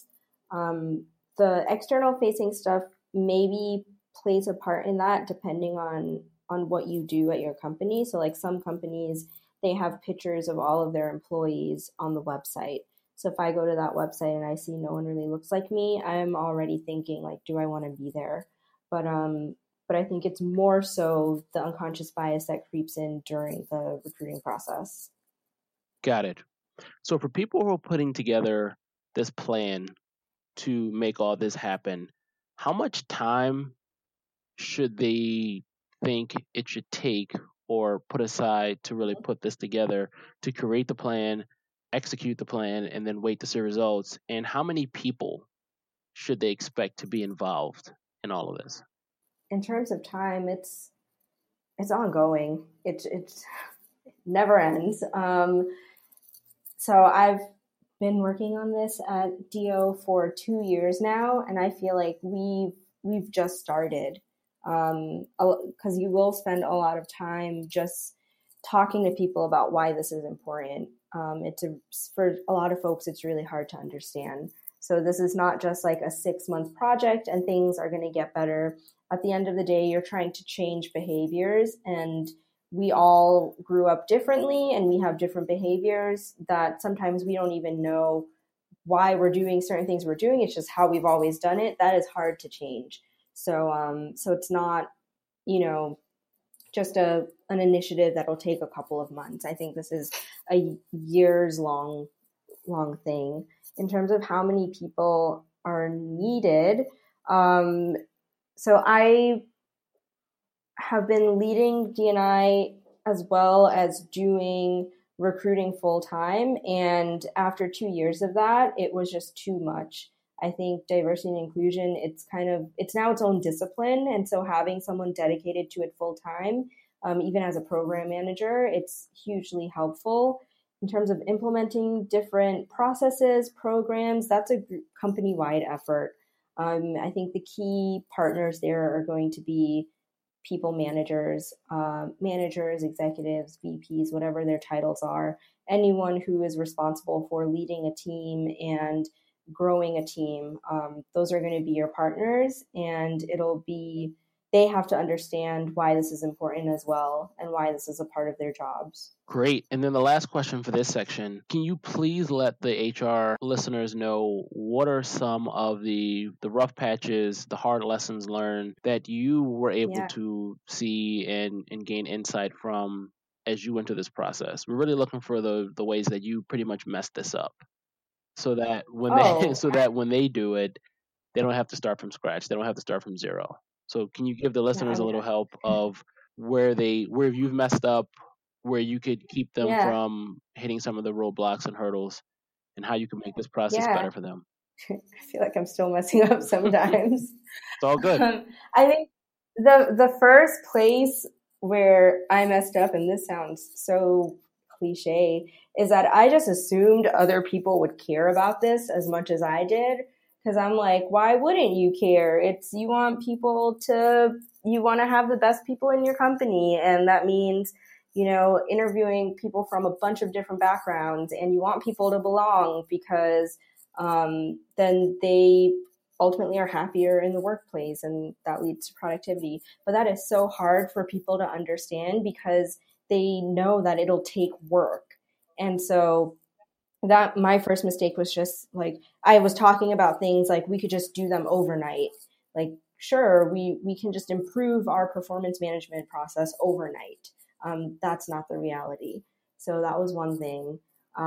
The external facing stuff maybe plays a part in that, depending on what you do at your company. So like some companies, they have pictures of all of their employees on the website. So if I go to that website and I see no one really looks like me, I'm already thinking like, do I want to be there? But I think it's more so the unconscious bias that creeps in during the recruiting process. Got it. So for people who are putting together this plan to make all this happen, how much time should they think it should take or put aside to really put this together, to create the plan, execute the plan, and then wait to see results? And how many people should they expect to be involved in all of this? In terms of time, it's ongoing. It never ends. So I've been working on this at DO for 2 years now, and I feel like we've just started. Because you will spend a lot of time just talking to people about why this is important. For a lot of folks, it's really hard to understand. So this is not just like a 6-month project and things are going to get better. At the end of the day, you're trying to change behaviors, and we all grew up differently and we have different behaviors that sometimes we don't even know why we're doing certain things we're doing. It's just how we've always done it. That is hard to change. So it's not, just an initiative that'll take a couple of months. I think this is a years long thing. In terms of how many people are needed, so I have been leading D&I as well as doing recruiting full time. And after 2 years of that, it was just too much. I think diversity and inclusion, it's now its own discipline. And so having someone dedicated to it full time, even as a program manager, it's hugely helpful. In terms of implementing different processes, programs, that's a company-wide effort. I think the key partners there are going to be people managers, executives, VPs, whatever their titles are, anyone who is responsible for leading a team and growing a team. Those are going to be your partners, and they have to understand why this is important as well and why this is a part of their jobs. Great. And then the last question for this section, can you please let the HR listeners know what are some of the rough patches, the hard lessons learned that you were able to see and gain insight from as you went through this process? We're really looking for the ways that you pretty much messed this up so that when they do it, they don't have to start from scratch. They don't have to start from zero. So can you give the listeners a little help of where you've messed up, where you could keep them from hitting some of the roadblocks and hurdles, and how you can make this process better for them? I feel like I'm still messing up sometimes. It's all good. I think the first place where I messed up, and this sounds so cliche, is that I just assumed other people would care about this as much as I did. Because I'm like, why wouldn't you care? You want to have the best people in your company. And that means, interviewing people from a bunch of different backgrounds, and you want people to belong because then they ultimately are happier in the workplace, and that leads to productivity. But that is so hard for people to understand because they know that it'll take work. And so that my first mistake was just like, I was talking about things like we could just do them overnight. Like, sure, we can just improve our performance management process overnight. That's not the reality. So that was one thing.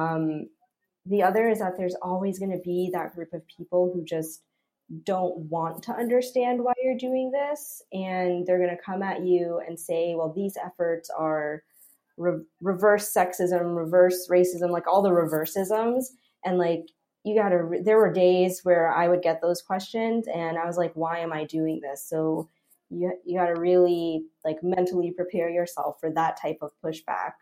The other is that there's always going to be that group of people who just don't want to understand why you're doing this. And they're going to come at you and say, well, these efforts are reverse sexism, reverse racism, like all the reversisms. And like, there were days where I would get those questions and I was like, why am I doing this? So you got to really like mentally prepare yourself for that type of pushback,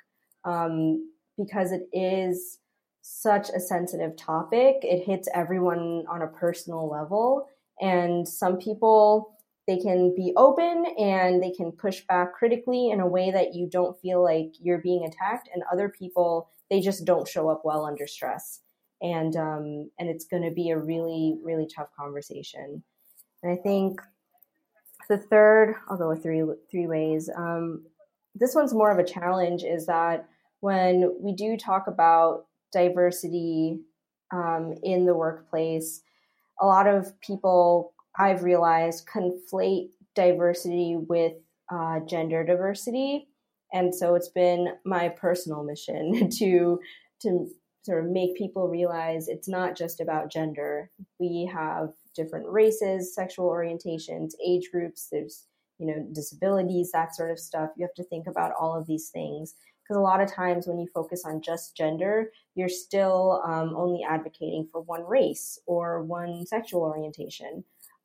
because it is such a sensitive topic. It hits everyone on a personal level, and some people, they can be open and they can push back critically in a way that you don't feel like you're being attacked. And other people, they just don't show up well under stress. And it's going to be a really, really tough conversation. And I think the third, I'll go with three ways. This one's more of a challenge, is that when we do talk about diversity in the workplace, a lot of people, I've realized, conflate diversity with gender diversity. And so it's been my personal mission to sort of make people realize it's not just about gender. We have different races, sexual orientations, age groups, there's, disabilities, that sort of stuff. You have to think about all of these things, because a lot of times when you focus on just gender, you're still only advocating for one race or one sexual orientation.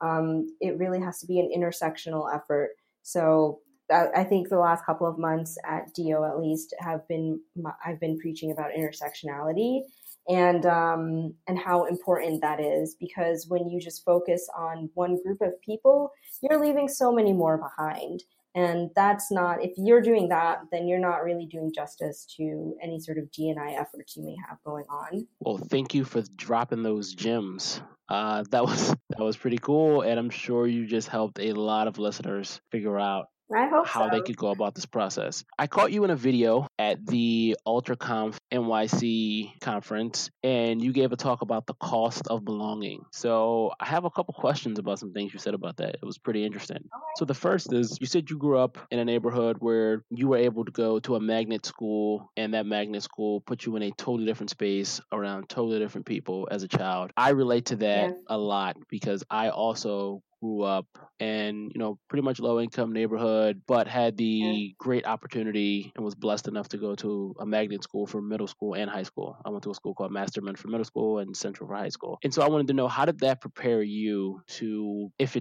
It really has to be an intersectional effort. So I think the last couple of months at DO, at least, I've been preaching about intersectionality and how important that is, because when you just focus on one group of people, you're leaving so many more behind. And that's not, if you're doing that, then you're not really doing justice to any sort of D&I efforts you may have going on. Well, thank you for dropping those gems. That was pretty cool, and I'm sure you just helped a lot of listeners figure out how they could go about this process. I caught you in a video at the UltraConf NYC conference, and you gave a talk about the cost of belonging. So I have a couple questions about some things you said about that. It was pretty interesting. So the first is, you said you grew up in a neighborhood where you were able to go to a magnet school, and that magnet school put you in a totally different space around totally different people as a child. I relate to that a lot, because I also grew up in, pretty much low income neighborhood, but had the great opportunity and was blessed enough to go to a magnet school for middle school and high school. I went to a school called Masterman for middle school and Central for high school. And so I wanted to know, how did that prepare you to, if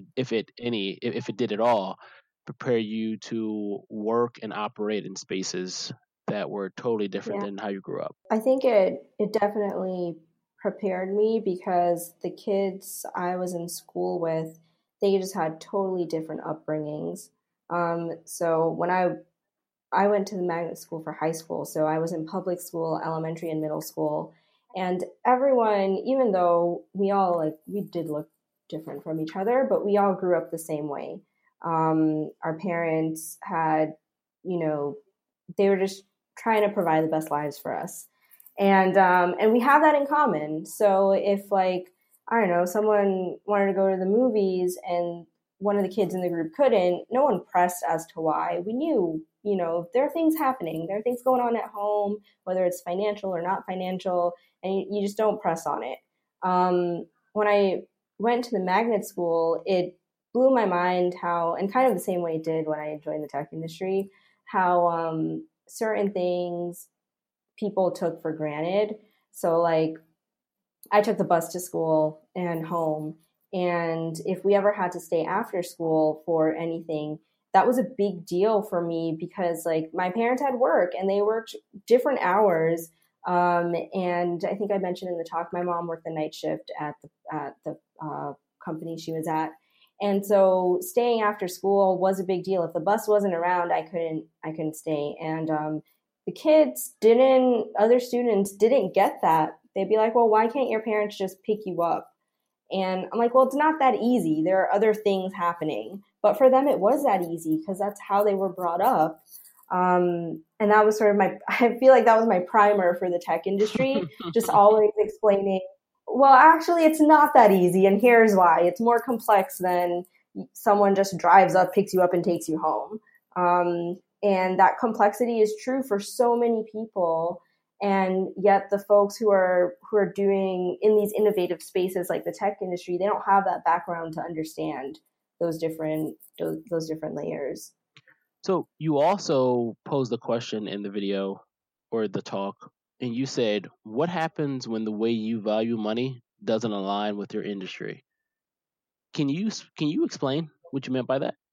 it did at all, prepare you to work and operate in spaces that were totally different than how you grew up? I think it definitely prepared me, because the kids I was in school with, they just had totally different upbringings. So when I went to the magnet school for high school, so I was in public school, elementary and middle school, and everyone, even though we did look different from each other, but we all grew up the same way. Our parents had, they were just trying to provide the best lives for us, and we have that in common. So if, like, I don't know, someone wanted to go to the movies and one of the kids in the group couldn't, no one pressed as to why. We knew, there are things happening, there are things going on at home, whether it's financial or not financial, and you just don't press on it. When I went to the magnet school, it blew my mind how, and kind of the same way it did when I joined the tech industry, how certain things people took for granted. So, like, I took the bus to school and home, and if we ever had to stay after school for anything, that was a big deal for me because, like, my parents had work and they worked different hours. And I think I mentioned in the talk, my mom worked the night shift at the company she was at. And so staying after school was a big deal. If the bus wasn't around, I couldn't stay. And other students didn't get that. They'd be like, well, why can't your parents just pick you up? And I'm like, well, it's not that easy. There are other things happening. But for them, it was that easy because that's how they were brought up. And that was sort of I feel like that was my primer for the tech industry, just always explaining, well, actually, it's not that easy. And here's why. It's more complex than someone just drives up, picks you up, and takes you home. And that complexity is true for so many people. And yet the folks who are doing in these innovative spaces like the tech industry, they don't have that background to understand those different layers. So you also posed a question in the video or the talk, and you said, what happens when the way you value money doesn't align with your industry? Can you explain what you meant by that?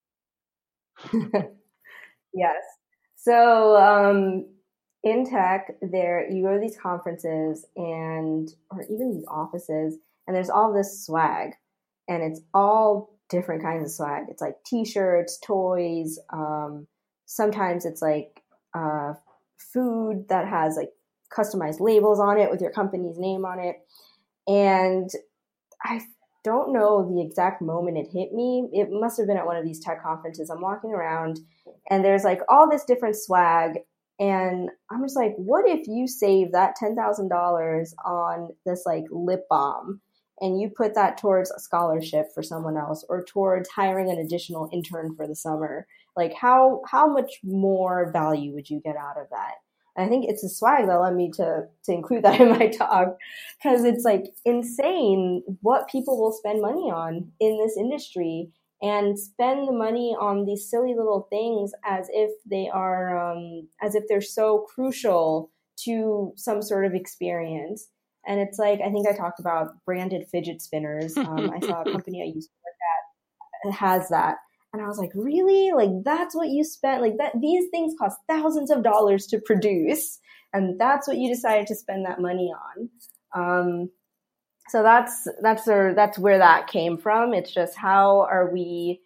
Yes. So in tech, you go to these conferences or even these offices, and there's all this swag, and it's all different kinds of swag. It's like T-shirts, toys. Sometimes it's like food that has like customized labels on it with your company's name on it. And I don't know the exact moment it hit me. It must have been at one of these tech conferences. I'm walking around and there's like all this different swag. And I'm just like, what if you save that $10,000 on this like lip balm and you put that towards a scholarship for someone else or towards hiring an additional intern for the summer? Like how much more value would you get out of that? And I think it's the swag that led me to include that in my talk, because it's like insane what people will spend money on in this industry and spend the money on these silly little things as if they're so crucial to some sort of experience. And it's like, I think I talked about branded fidget spinners. I saw a company I used to work at has that. And I was like, really? Like, that's what you spent? Like, that these things cost thousands of dollars to produce, and that's what you decided to spend that money on. So that's where that came from. It's just how are we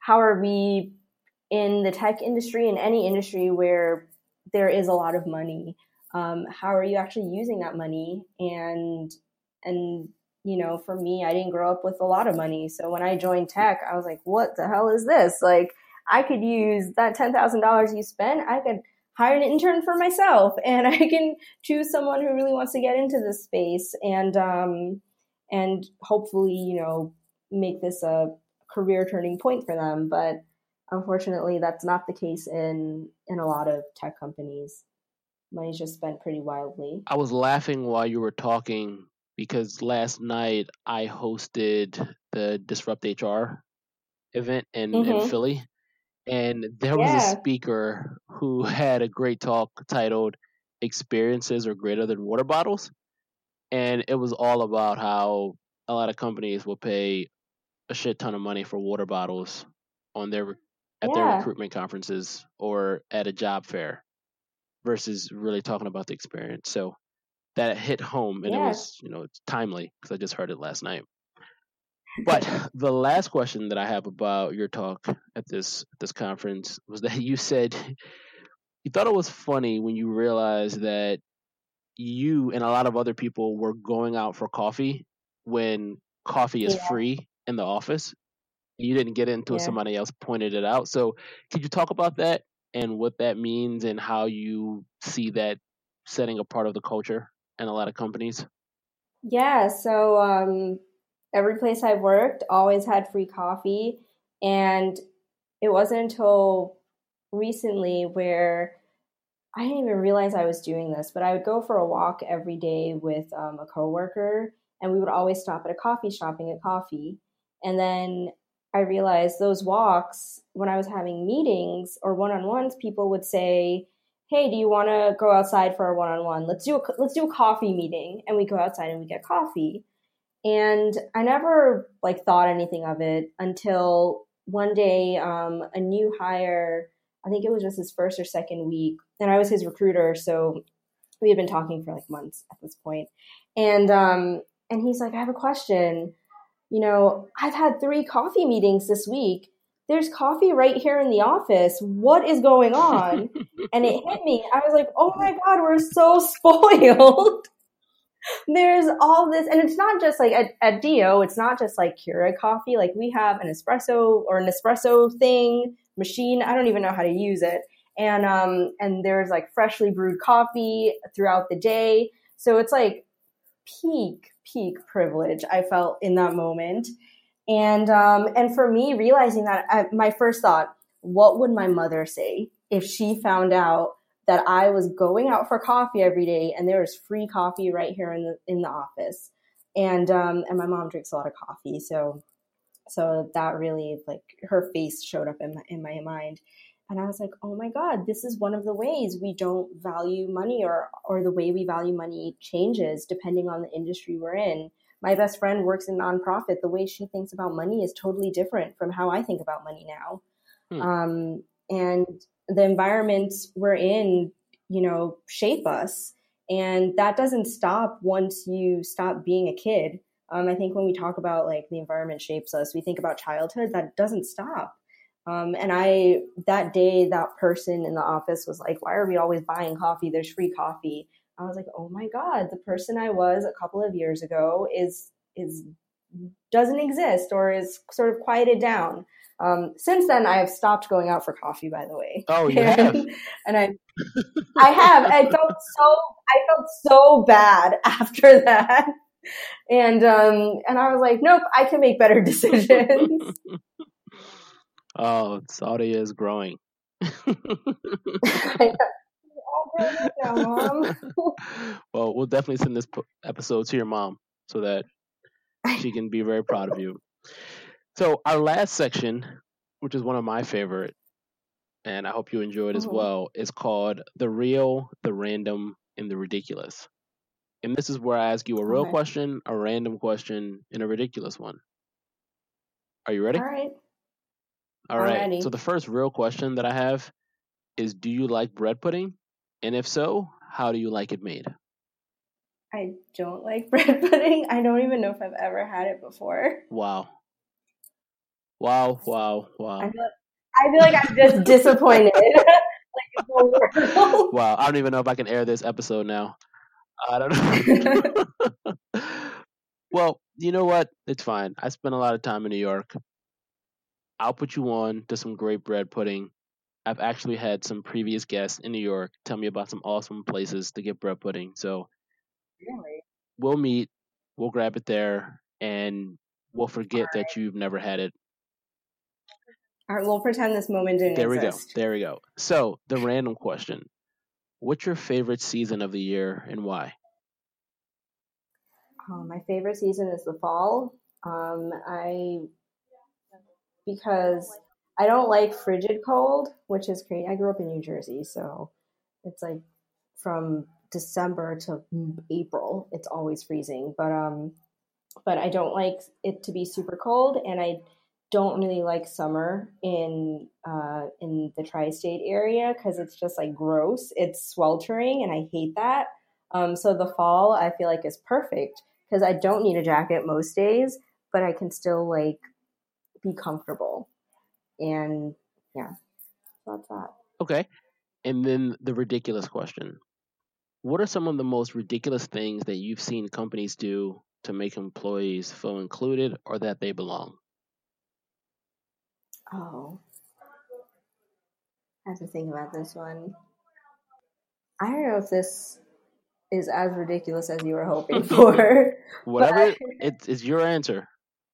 in the tech industry, in any industry where there is a lot of money? How are you actually using that money? And for me, I didn't grow up with a lot of money. So when I joined tech, I was like, what the hell is this? Like, I could use that $10,000 you spent. I could hire an intern for myself, and I can choose someone who really wants to get into this space and hopefully, make this a career turning point for them. But unfortunately, that's not the case in a lot of tech companies. Money's just spent pretty wildly. I was laughing while you were talking because last night I hosted the Disrupt HR event in Philly, and there was a speaker who had a great talk titled "Experiences Are Greater Than Water Bottles," and it was all about how a lot of companies will pay a shit ton of money for water bottles on their recruitment conferences or at a job fair versus really talking about the experience. So that hit home, and it was, it's timely because I just heard it last night. But the last question that I have about your talk at this conference was that you said you thought it was funny when you realized that you and a lot of other people were going out for coffee when coffee is Yeah, free in the office. You didn't get into it, yeah. somebody else pointed it out. So could you talk about that and what that means and how you see that setting a part of the culture in a lot of companies? Yeah, so every place I've worked always had free coffee. And it wasn't until recently where I didn't even realize I was doing this, but I would go for a walk every day with a coworker, and we would always stop at a coffee shop and get coffee. And then I realized those walks, when I was having meetings or one-on-ones, people would say, "Hey, do you want to go outside for a one-on-one? Let's do a coffee meeting." And we go outside and we get coffee. And I never like thought anything of it until one day, a new hire, I think it was just his first or second week, and I was his recruiter, so we had been talking for like months at this point. And he's like, "I have a question. I've had 3 coffee meetings this week. There's coffee right here in the office. What is going on?" And it hit me. I was like, "Oh my God, we're so spoiled." There's all this, and it's not just like at Dio, it's not just like Keurig coffee. Like we have an espresso thing machine. I don't even know how to use it. And there's like freshly brewed coffee throughout the day. So it's like peak privilege I felt in that moment. And for me, realizing that, my first thought, what would my mother say if she found out that I was going out for coffee every day and there was free coffee right here in the office? And my mom drinks a lot of coffee, so that really, like, her face showed up in my mind. And I was like, oh my God, this is one of the ways we don't value money, or the way we value money changes depending on the industry we're in. My best friend works in nonprofit. The way she thinks about money is totally different from how I think about money now. And the environments we're in, shape us. And that doesn't stop once you stop being a kid. I think when we talk about like the environment shapes us, we think about childhood. That doesn't stop. That day, that person in the office was like, "Why are we always buying coffee? There's free coffee." I was like, oh my God, the person I was a couple of years ago is doesn't exist, or is sort of quieted down. Since then, I have stopped going out for coffee, by the way. Oh, you have? And I have. I felt so bad after that. And I was like, nope, I can make better decisions. Oh, Saudi is growing. Now, Mom. Well, we'll definitely send this episode to your mom so that she can be very proud of you. So our last section, which is one of my favorite, and I hope you enjoy it as well, is called The Real, the Random, and the Ridiculous. And this is where I ask you a real question, a random question, and a ridiculous one. Are you ready? All right. All right. Ready. So the first real question that I have is, do you like bread pudding? And if so, how do you like it made? I don't like bread pudding. I don't even know if I've ever had it before. Wow. I feel like I'm just disappointed. Wow. I don't even know if I can air this episode now. I don't know. Well, you know what? It's fine. I spent a lot of time in New York. I'll put you on to some great bread pudding. I've actually had some previous guests in New York tell me about some awesome places to get bread pudding. So really? We'll meet, we'll grab it there, and we'll forget that you've never had it. All right, we'll pretend this moment didn't exist. There we go. So, the random question. What's your favorite season of the year and why? My favorite season is the fall. Because I don't like frigid cold, which is crazy. I grew up in New Jersey, so it's like from December to April, it's always freezing. But I don't like it to be super cold, and I don't really like summer in the tri-state area because it's just like gross. It's sweltering, and I hate that. So the fall I feel like is perfect because I don't need a jacket most days. but I can still like be comfortable. And yeah, that's that. Okay. And then the ridiculous question. What are some of the most ridiculous things that you've seen companies do to make employees feel included or that they belong? Oh, I have to think about this one. I don't know if this is as ridiculous as you were hoping for. Whatever, it's your answer.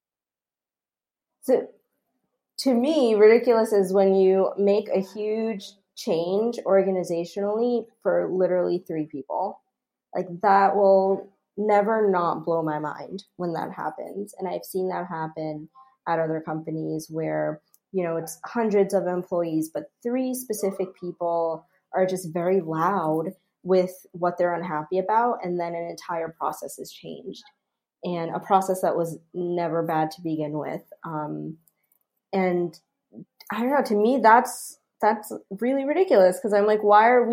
So, to me, ridiculous is when you make a huge change organizationally for literally 3 people. Like that will never not blow my mind when that happens. And I've seen that happen at other companies where, it's hundreds of employees, but 3 specific people are just very loud with what they're unhappy about. And then an entire process is changed, and a process that was never bad to begin with. And I don't know, to me, that's really ridiculous, because I'm like, why are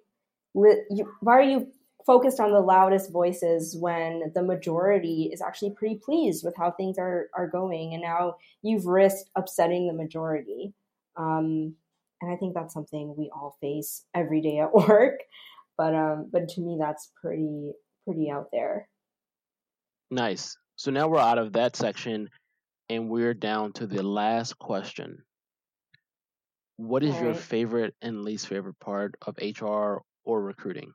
you focused on the loudest voices when the majority is actually pretty pleased with how things are going, and now you've risked upsetting the majority. And I think that's something we all face every day at work. But to me, that's pretty out there. Nice. So now we're out of that section and we're down to the last question. What is your favorite and least favorite part of HR or recruiting?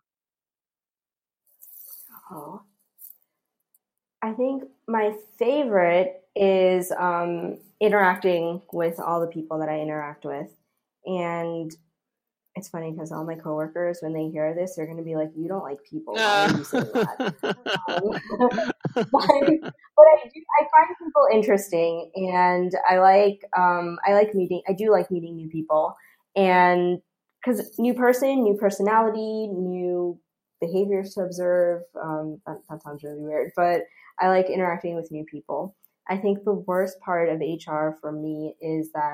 Oh, I think my favorite is interacting with all the people that I interact with. And it's funny because all my coworkers, when they hear this, they're going to be like, "You don't like people. Why are you saying that?" but I find people interesting, and I like meeting. I do like meeting new people, and because new person, new personality, new behaviors to observe. That sounds really weird, but I like interacting with new people. I think the worst part of HR for me is that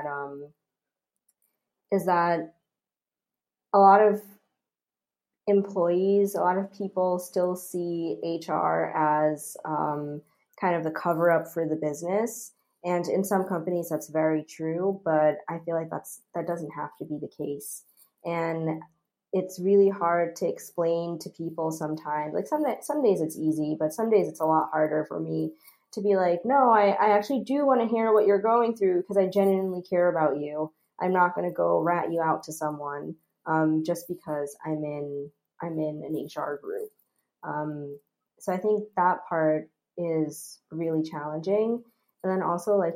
a lot of employees, a lot of people still see HR as kind of the cover up for the business. And in some companies, that's very true, but I feel like that doesn't have to be the case. And it's really hard to explain to people sometimes. Like some days it's easy, but some days it's a lot harder for me to be like, no, I actually do want to hear what you're going through because I genuinely care about you. I'm not going to go rat you out to someone just because I'm in an HR group. So I think that part is really challenging. And then also like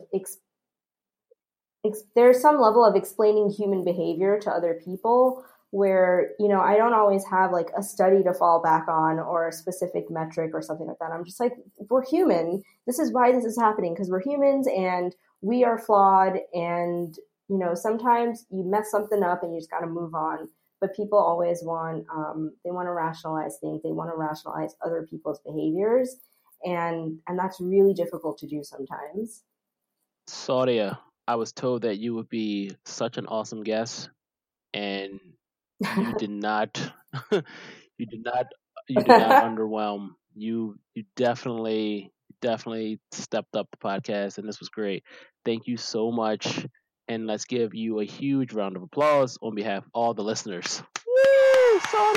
there's some level of explaining human behavior to other people where, I don't always have like a study to fall back on or a specific metric or something like that. I'm just like, we're human. This is why this is happening, because we're humans and we are flawed. And, sometimes you mess something up and you just got to move on. But people always want, they want to rationalize things. They want to rationalize other people's behaviors. And that's really difficult to do sometimes. Saudia, I was told that you would be such an awesome guest, and you did not you did not underwhelm. You definitely stepped up the podcast, and this was great. Thank you so much, and let's give you a huge round of applause on behalf of all the listeners. Woo,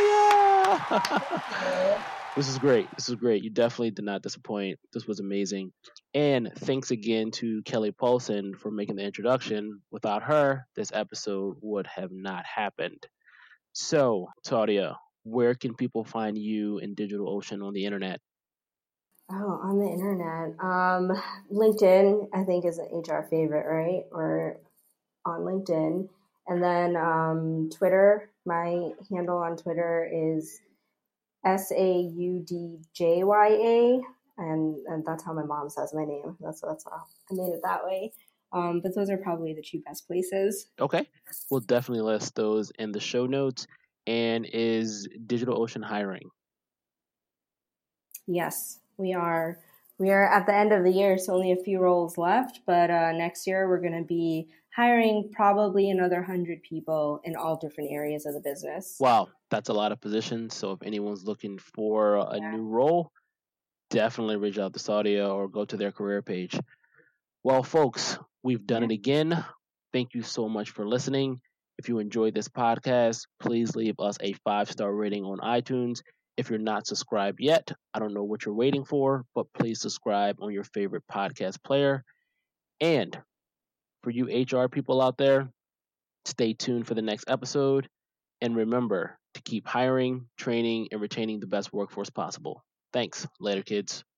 Saudia! This is great. You definitely did not disappoint. This was amazing. And thanks again to Kelly Paulson for making the introduction. Without her, this episode would have not happened. So, Saudia, where can people find you and DigitalOcean on the internet? Oh, on the internet. LinkedIn, I think, is an HR favorite, right? Or on LinkedIn. And then Twitter, my handle on Twitter is SAUDJYA. And that's how my mom says my name. That's how I made it that way. But those are probably the 2 best places. Okay. We'll definitely list those in the show notes. And is DigitalOcean hiring? Yes, we are. We are at the end of the year, so only a few roles left. But next year, we're going to be hiring probably another 100 people in all different areas of the business. Wow, that's a lot of positions. So if anyone's looking for a new role, definitely reach out to Saudia or go to their career page. Well, folks, we've done it again. Thank you so much for listening. If you enjoyed this podcast, please leave us a 5-star rating on iTunes. If you're not subscribed yet, I don't know what you're waiting for, but please subscribe on your favorite podcast player. And for you HR people out there, stay tuned for the next episode. And remember to keep hiring, training, and retaining the best workforce possible. Thanks. Later, kids.